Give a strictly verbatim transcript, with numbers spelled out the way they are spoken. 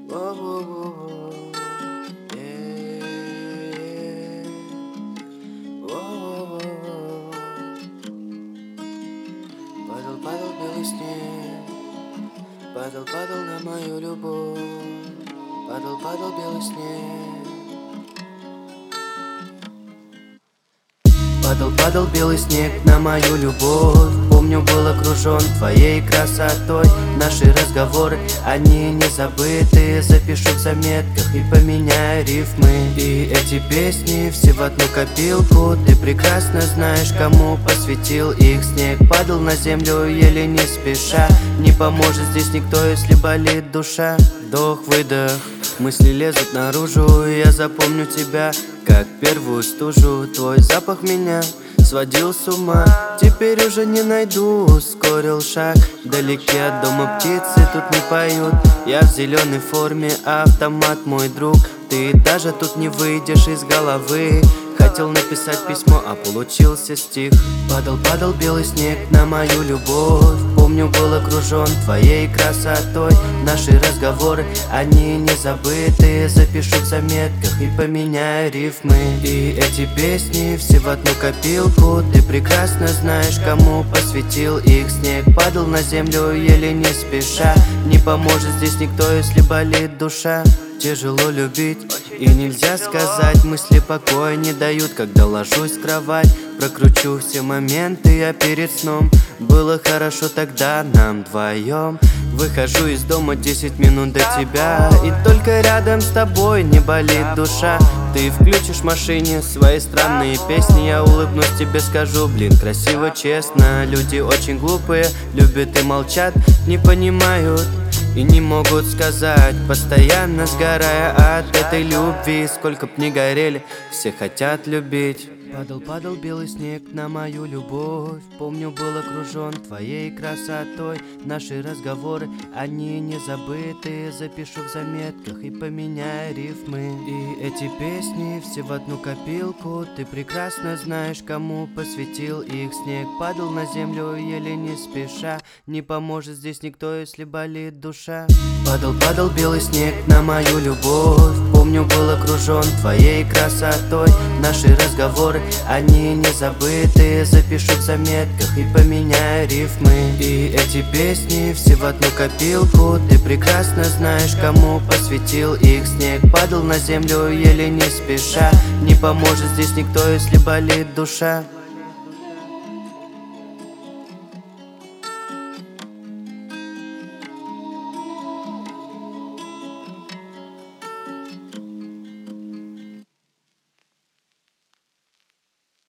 Воу-воу-воу-воу. Е-е-е. Воу-воу-воу-воу. Падал, падал белый снег, падал, падал на мою любовь, падал, падал белый снег. Падал, падал белый снег на мою любовь. Помню, был окружен твоей красотой. Наши разговоры, они не забыты. Запишу в заметках и поменяю рифмы. И эти песни все в одну копилку. Ты прекрасно знаешь, кому посвятил их. Снег падал на землю еле не спеша. Не поможет здесь никто, если болит душа. Вдох-выдох, мысли лезут наружу. И я запомню тебя как первую стужу. Твой запах меня сводил с ума. Теперь уже не найду, ускорил шаг. Вдалеке от дома птицы тут не поют. Я в зеленой форме, автомат мой друг. Ты даже тут не выйдешь из головы. Хотел написать письмо, а получился стих. Падал, падал белый снег на мою любовь. Помню, был окружен твоей красотой. Наши разговоры, они не забыты. Запишу в заметках и поменяю рифмы. И эти песни все в одну копилку. Ты прекрасно знаешь, кому посвятил их. Снег падал на землю еле не спеша. Не поможет здесь никто, если болит душа. Тяжело любить, и нельзя сказать. Мысли покоя не дают, когда ложусь в кровать. Прокручу все моменты, я перед сном. Было хорошо тогда нам вдвоем. Выхожу из дома десять минут до тебя, и только рядом с тобой не болит душа. Ты включишь в машине свои странные песни. Я улыбнусь тебе, скажу: блин, красиво, честно. Люди очень глупые, любят и молчат, не понимают и не могут сказать, постоянно сгорая от этой любви. Сколько б ни горели, все хотят любить. Падал, падал белый снег на мою любовь. Помню, был окружен твоей красотой. Наши разговоры, они не забыты. Запишу в заметках и поменяю рифмы. И эти песни все в одну копилку. Ты прекрасно знаешь, кому посвятил их. Снег падал на землю еле не спеша. Не поможет здесь никто, если болит душа. Падал, падал белый снег на мою любовь. Помню, был окружен твоей красотой. Наши разговоры, они не забыты. Запишу в заметках и поменяю рифмы. И эти песни все в одну копилку. Ты прекрасно знаешь, кому посвятил их. Снег падал на землю еле не спеша. Не поможет здесь никто, если болит душа.